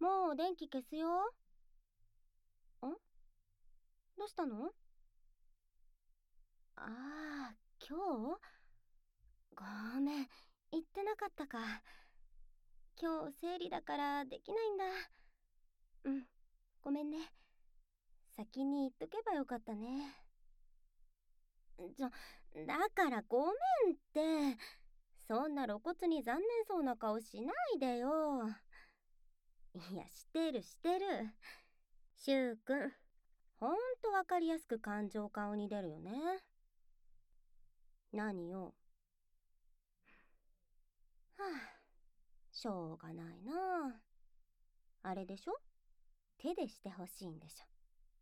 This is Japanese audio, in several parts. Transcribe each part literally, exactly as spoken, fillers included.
もう電気消すよ。ん？どうしたの？ああ、今日？ごめん、言ってなかったか。今日生理だからできないんだ。うん、ごめんね。先に言っとけばよかったね。ちょ、だからごめんって。そんな露骨に残念そうな顔しないでよ。いや、してるしてる。しゅうくん、ほんとわかりやすく感情顔に出るよね。何よ。はあ、しょうがないな。あれでしょ？手でしてほしいんでしょ。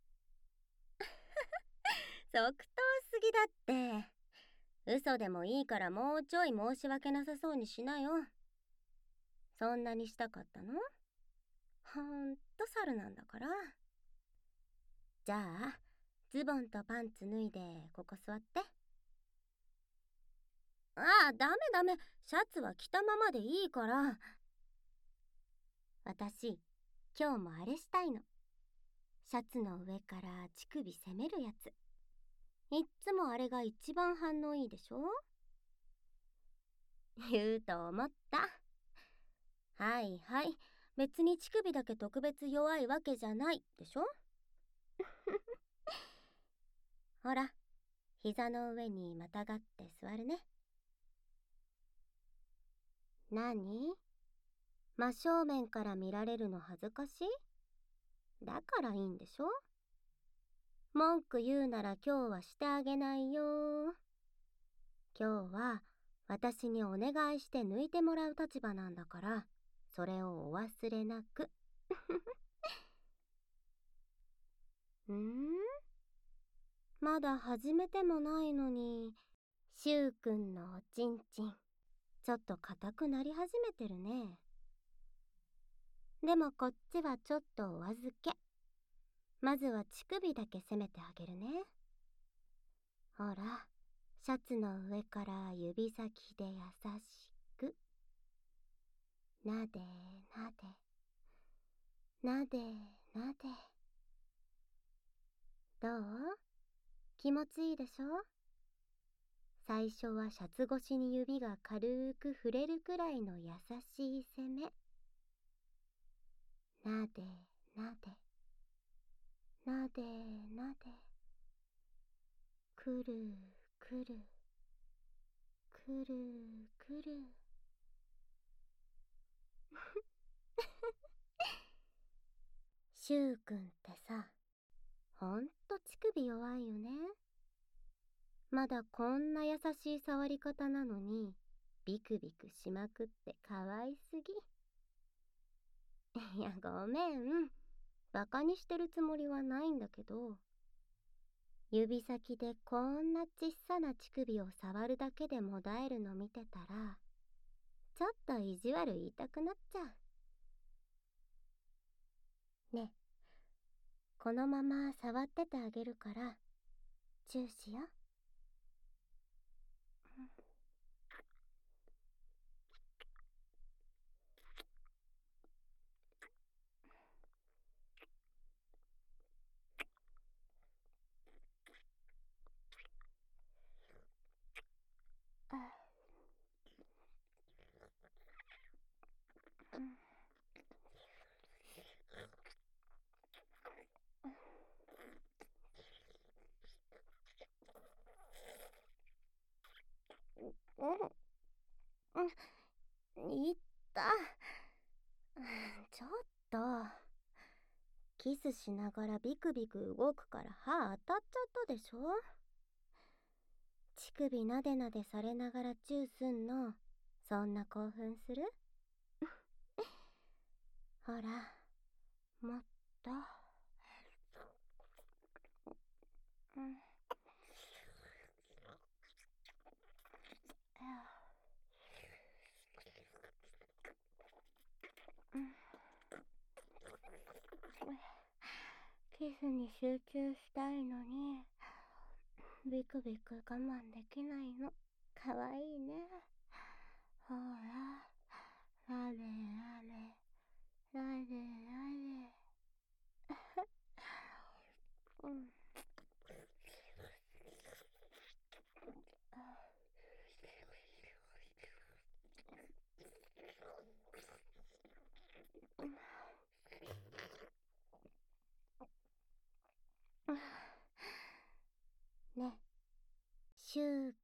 即答すぎだって。嘘でもいいからもうちょい申し訳なさそうにしなよ。そんなにしたかったの？ほんと猿なんだから。じゃあ、ズボンとパンツ脱いでここ座って。ああ、ダメダメ。シャツは着たままでいいから。私、今日もあれしたいの。シャツの上から乳首攻めるやつ。いっつもあれが一番反応いいでしょ？言うと思った。はいはい。別に乳首だけ特別弱いわけじゃないでしょ？ほら、膝の上にまたがって座るね。何？真正面から見られるの恥ずかしい？だからいいんでしょ？文句言うなら今日はしてあげないよ。今日は私にお願いして抜いてもらう立場なんだから、それをお忘れなく。んー？まだ始めてもないのに、しゅうくんのおちんちん、ちょっと硬くなり始めてるね。でもこっちはちょっとお預け。まずは乳首だけ攻めてあげるね。ほら、シャツの上から指先で優しく。なでなで。なでなで。どう？気持ちいいでしょ？最初はシャツ越しに指が軽く触れるくらいの優しい攻め。なでなで。なでなで。くるくる。くるくる。しゅうくんってさ、ほんと乳首弱いよね。まだこんな優しい触り方なのに、ビクビクしまくってかわいすぎ。いや、ごめん。バカにしてるつもりはないんだけど、指先でこんなちっさな乳首を触るだけでもだえるの見てたら、ちょっと意地悪言いたくなっちゃう。ね、このまま触っててあげるから、チューしよ。うん、うん、いった。ちょっと。キスしながらビクビク動くから歯当たっちゃったでしょ？乳首なでなでされながらチューすんの、そんな興奮する？ほら、もっと。うん。キスに集中したいのに、ビクビク我慢できないの。かわいいね。ほら、なでなで、なで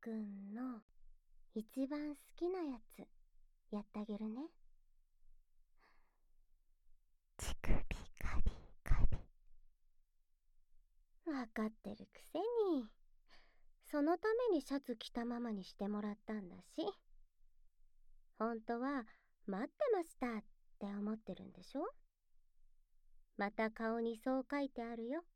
くんの一番好きなやつやってあげるね。乳首カリカリ。わかってるくせに。そのためにシャツ着たままにしてもらったんだし。本当は待ってましたって思ってるんでしょ。また顔にそう書いてあるよ。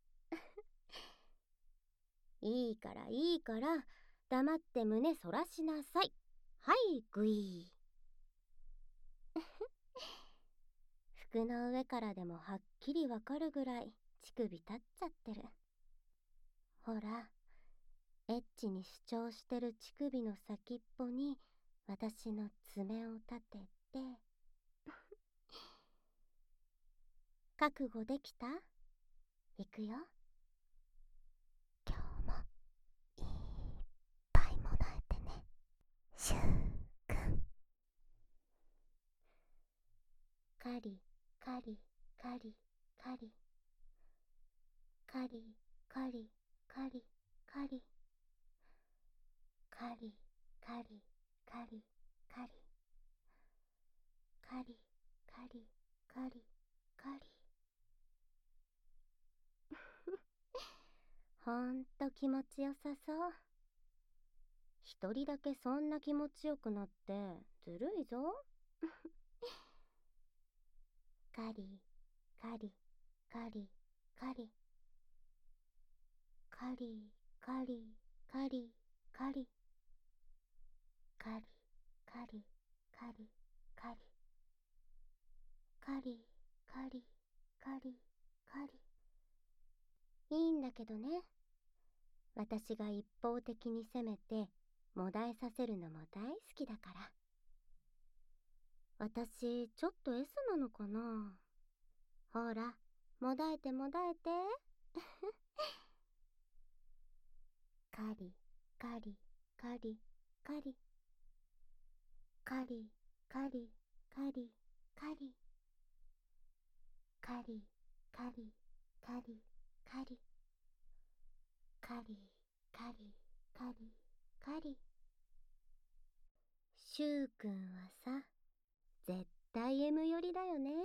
いいからいいから黙って胸そらしなさい。はいグイー。服の上からでもはっきりわかるぐらい乳首立っちゃってる。ほら、エッチに主張してる乳首の先っぽに私の爪を立てて。覚悟できた？いくよ。今日もいっぱいもらえてね、シュウくん。カリカリカリカリカリカリカリカリカリカリカリカリカリカリカリカリ。ほんと気持ちよさそう。一人だけそんな気持ちよくなってずるいぞ。カリカリカリカリカリカリカリカリカリカリカリカリカリカリカリカリ。いいんだけどね。私が一方的に攻めてもだえさせるのも大好きだから。私ちょっと S なのかな。ほら、もだえてもだえて。カリカリカリカリカリカリカリカリカリカリカリカリカリカリカリカリ。シュウくんはさ、絶対 エム 寄りだよね。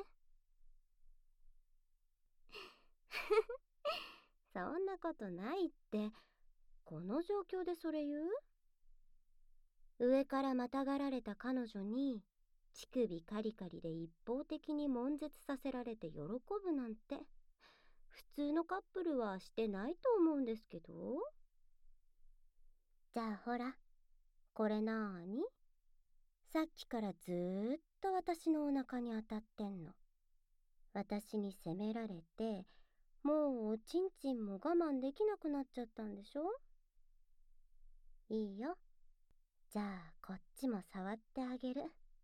そんなことないって。この状況でそれ言う？上からまたがられた彼女に乳首カリカリで一方的に悶絶させられて喜ぶなんて普通のカップルはしてないと思うんですけど。じゃあほら、これなーに？さっきからずーっと私のお腹に当たってんの。私に責められて、もうおちんちんも我慢できなくなっちゃったんでしょ？いいよ。じゃあこっちも触ってあげる。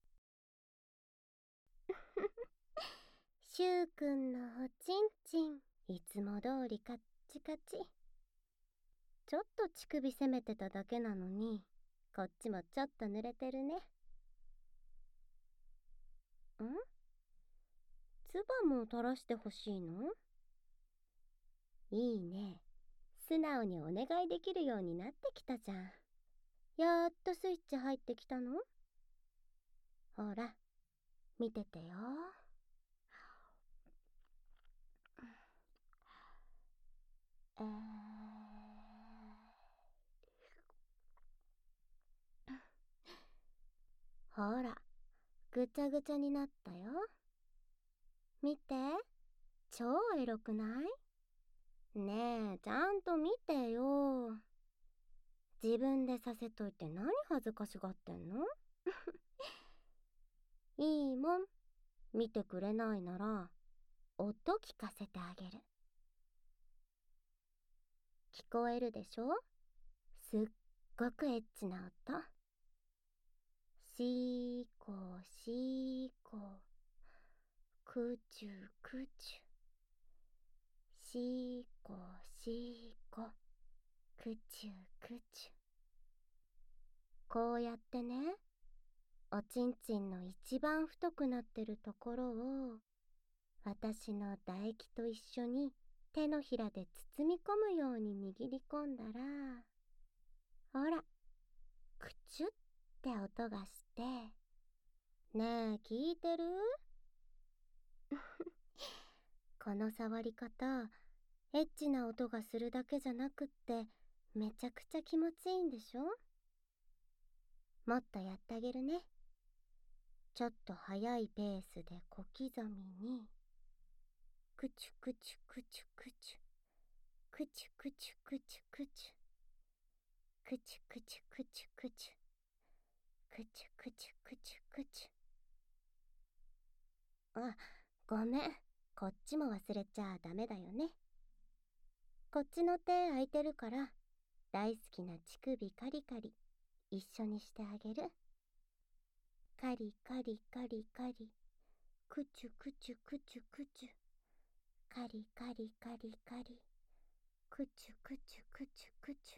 シュウくんのおちんちん、いつも通りカッチカチ。ちょっと乳首攻めてただけなのに、こっちもちょっと濡れてるね。ん？唾も垂らしてほしいの？いいね。素直にお願いできるようになってきたじゃん。やっとスイッチ入ってきたの？ほら、見ててよ。えー、ほら、ぐちゃぐちゃになったよ。見て、超エロくない？ねえ、ちゃんと見てよ。自分でさせといて何恥ずかしがってんの？いいもん。見てくれないなら、音聞かせてあげる。聞こえるでしょ？すっごくエッチな音。シーコーシーコー、クチュクチュ。シーコーシーコー、クチュクチュ。こうやってね、おちんちんの一番太くなってるところを私の唾液と一緒に手のひらで包み込むように握り込んだら、ほら、 クチュって音がして、ねえ聞いてる？この触り方、エッチな音がするだけじゃなくってめちゃくちゃ気持ちいいんでしょ？もっとやってあげるね。ちょっと速いペースで小刻みに、クチュクチュクチュクチュ、クチュクチュクチュクチュ、クチュクチュクチュクチュ、クチュクチュクチュクチュ。あ、ごめん、こっちも忘れちゃダメだよね。こっちの手空いてるから、大好きな乳首カリカリ一緒にしてあげる。カリカリカリカリ、クチュクチュクチュクチュ、カリカリカリカリ、クチュクチュクチュクチ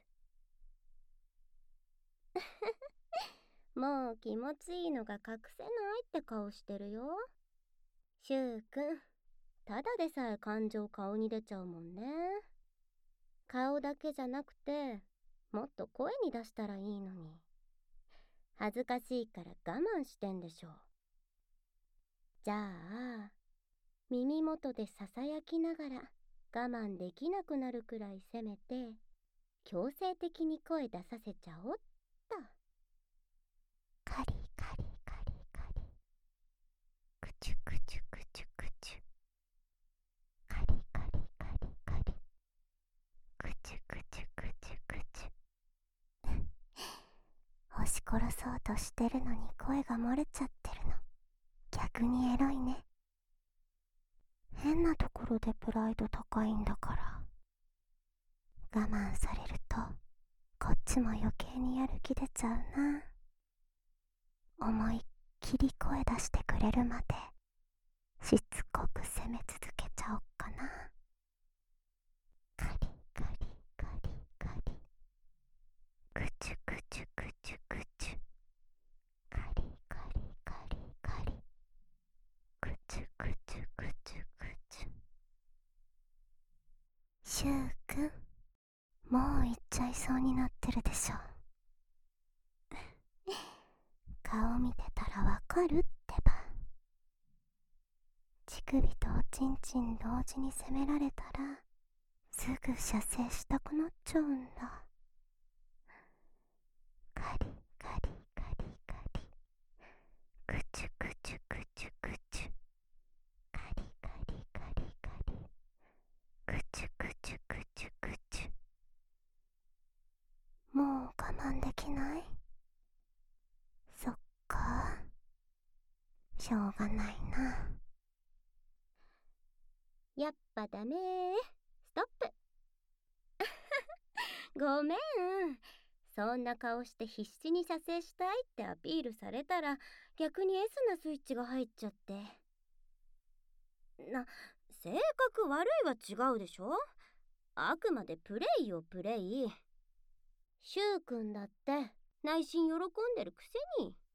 ュ。もう気持ちいいのが隠せないって顔してるよ。シュウくん、ただでさえ感情顔に出ちゃうもんね。顔だけじゃなくて、もっと声に出したらいいのに。恥ずかしいから我慢してんでしょ。じゃあ、耳元でささやきながら我慢できなくなるくらいせめて、強制的に声出させちゃおっと。カリカリカリカリ、クチュクチュクチュクチュ、カリカリカリカリ、クチュクチュクチュクチュ。押し殺そうとしてるのに声が漏れちゃってるの、逆にエロいね。変なところでプライド高いんだから。我慢されるとこっちも余計にやる気出ちゃうな。思いっきり声出してくれるまでしつこく攻め続けちゃおっかな。カリカリカリカリ、クチュクチュクチュクチュ、カリカリカリカリ、クチュクチュクチュクチュ。シュウくん、もう行っちゃいそうになってるでしょ。顔見てたらわかるってば。乳首とおちんちん同時に攻められたらすぐ射精したくなっちゃうんだ。カリカリカリカリ、クチュクチュクチュクチュ、カリカリカリカリ、クチュクチュクチュクチュ。もう我慢できない？そっか、しょうがないな。やっぱダメー。ストップ。ごめん。そんな顔して必死に射精したいってアピールされたら逆に S なスイッチが入っちゃって。な、性格悪いは違うでしょ。あくまでプレイよプレイ。シュウくんだって内心喜んでるくせに。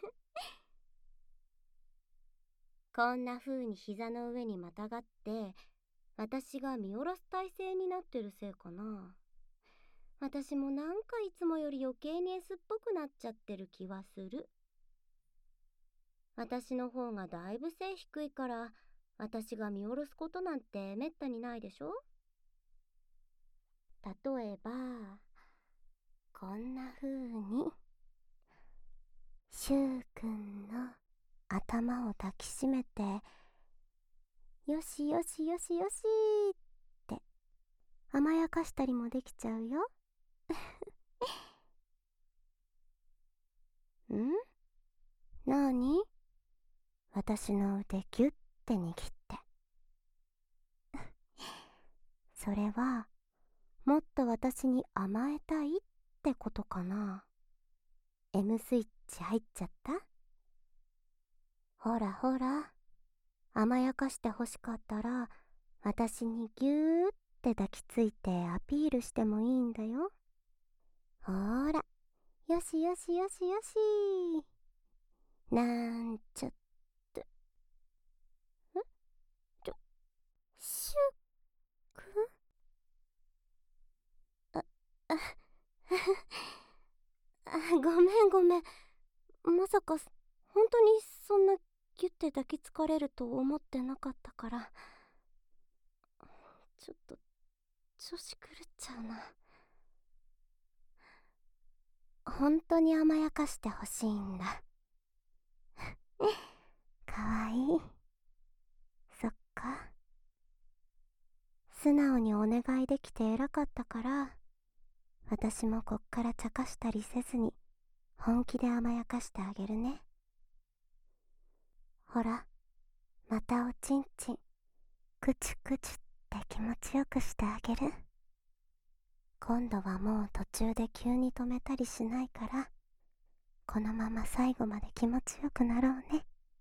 こんな風に膝の上にまたがって私が見下ろす体勢になってるせいかな。私もなんかいつもより余計に S っぽくなっちゃってる気はする。私の方がだいぶ背低いから私が見下ろすことなんてめったにないでしょ。例えばこんな風にシュウくんの頭を抱きしめてよしよしよしよしって甘やかしたりもできちゃうよ。ん？なに？私の腕ギュッて握って。それはもっと私に甘えたいってことかな。 M スイッチ入っちゃった？ほらほら、甘やかしてほしかったら私にギューって抱きついてアピールしてもいいんだよ。ほーら、よしよしよしよし。なんちゃって。ん？ちょ、シュウくん？あ、あ、あ、 ごめんごめん。まさか本当にそんなギュッて抱きつかれると思ってなかったから、ちょっと調子狂っちゃうな。本当に甘やかしてほしいんだ。かわいい。そっか。素直にお願いできて偉かったから、私もこっから茶化したりせずに本気で甘やかしてあげるね。ほら、またおちんちんクチュクチュって気持ちよくしてあげる。今度はもう途中で急に止めたりしないから、このまま最後まで気持ちよくなろうね。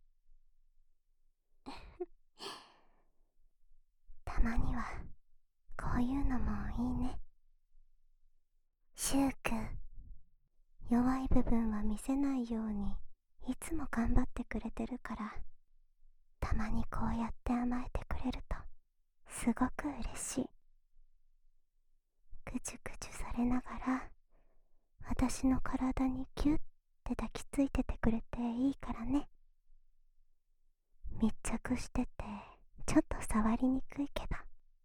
たまにはこういうのもいいね。シュウくん、弱い部分は見せないようにいつも頑張ってくれてるから、たまにこうやって甘えてくれるとすごく嬉しい。ぐちゅぐちゅされながら私の体にキュッて抱きついててくれていいからね。密着しててちょっと触りにくいけど、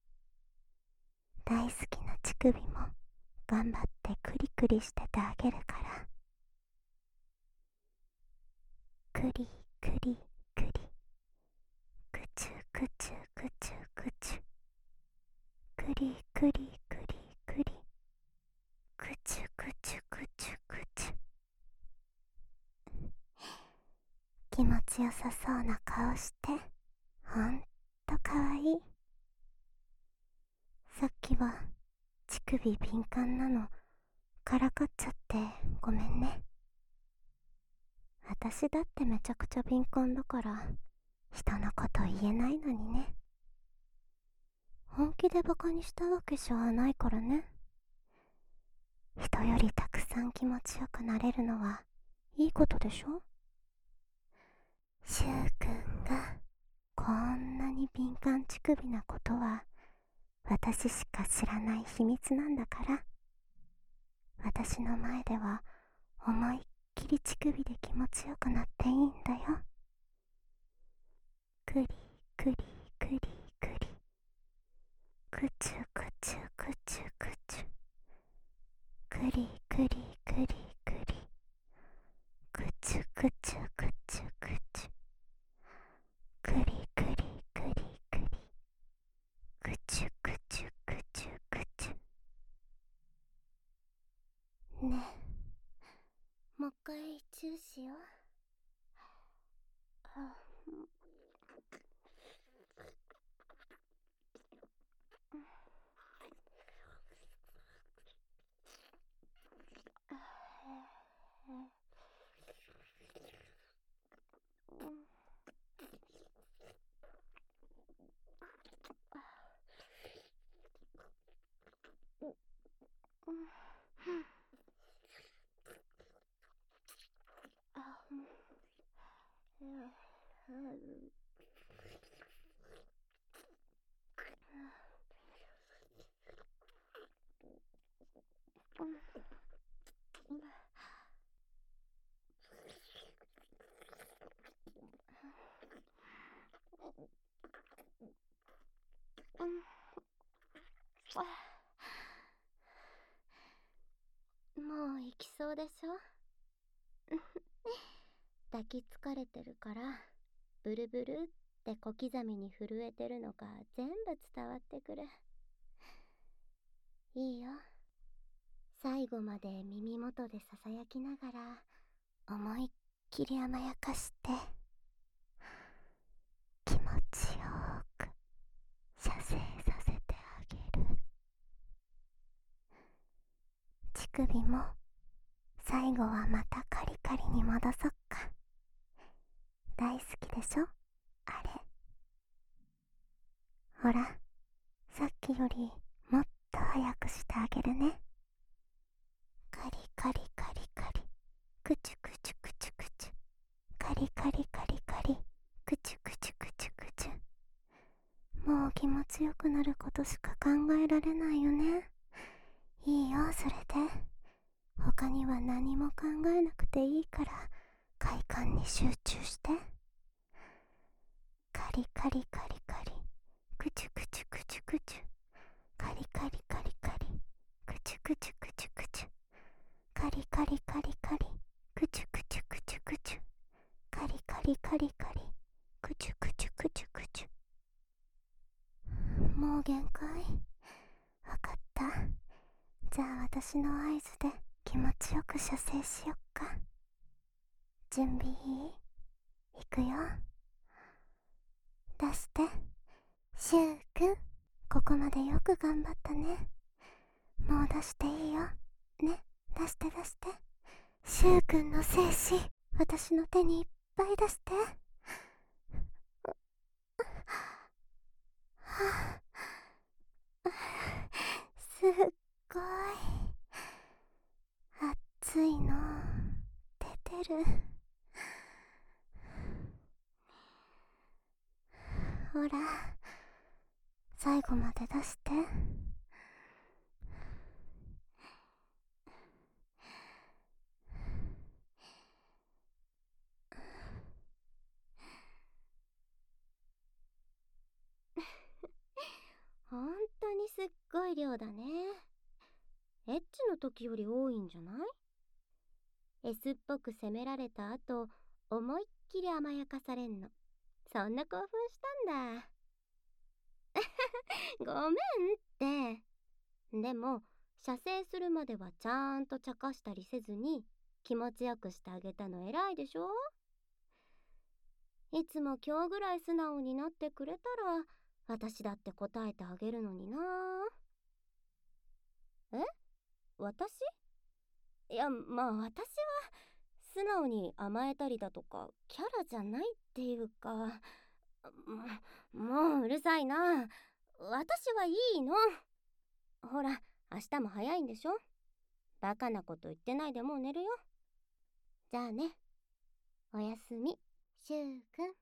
大好きな乳首も頑張ってクリクリしててあげるから。クリクリクリ、クチュクチュクチュクチュ、クリクリクリクリ、クチュクチュクチュクチュ。気持ちよさそうな顔してほんとかわいい。さっきは乳首敏感なのからかっちゃってごめんね。私だってめちゃくちゃ敏感だから人のこと言えないのにね。本気でバカにしたわけじゃないからね。人よりたくさん気持ちよくなれるのはいいことでしょ。シュウくんがこんなに敏感乳首なことは私しか知らない秘密なんだから、私の前では思いっきり乳首で気持ちよくなっていいんだよ。クリクリクリクリ、クチュクチュクチュクチュ、クリクリクリクリ、クチュクチュクチュクチュ、クリクリクリクリ、クチュクチュクチュクチュ。ねえ、もう一回チューしよう。あ、もう行きそうでしょ。抱きつかれてるからブルブルって小刻みに震えてるのが全部伝わってくる。いいよ、最後まで耳元でささやきながら思いっきり甘やかして気持ちよく射精させてあげる。乳首も最後はまたカリカリに戻そっか。大好きでしょあれ。ほら、さっきよりもっと早くしてあげるね。カリカリカリカリ、クチュクチュクチュクチュ、カリカリカリカリ、クチュクチュクチュクチュ。もう気持ちよくなることしか考えられないよね。いいよ、それで他には何も考えなくていいから快感に集中して。カリカリカリカリ、クチュクチュクチュクチュ、カリカリカリカリ、クチュクチュクチュクチュ、カリカリカリカリ、クチュクチュクチュクチュ、カリカリカリカリ、クチュクチュクチュクチュ。もう限界。わかった。じゃあ私の合図で気持ちよく射精しよっか。準備いい？いくよ。出して。シュウくん、ここまでよく頑張ったね。もう出していいよ。ね、出して出して。シュウくんの精子、私の手にいっぱい出して。はあ、すっごい熱いの出てる。ほら、最後まで出して。ほんとにすっごい量だね。エッチの時より多いんじゃない？ S っぽく責められた後、思いっきり甘やかされんの。そんな興奮したんだ。ごめんって。でも、射精するまではちゃんと茶化したりせずに気持ちよくしてあげたの偉いでしょ？いつも今日ぐらい素直になってくれたら私だって答えてあげるのにな。え？私？いや、まあ私は素直に甘えたりだとかキャラじゃないっていうか、ももううるさいな。私はいいの。ほら、明日も早いんでしょ？バカなこと言ってないでもう寝るよ。じゃあね。おやすみ、シュウくん。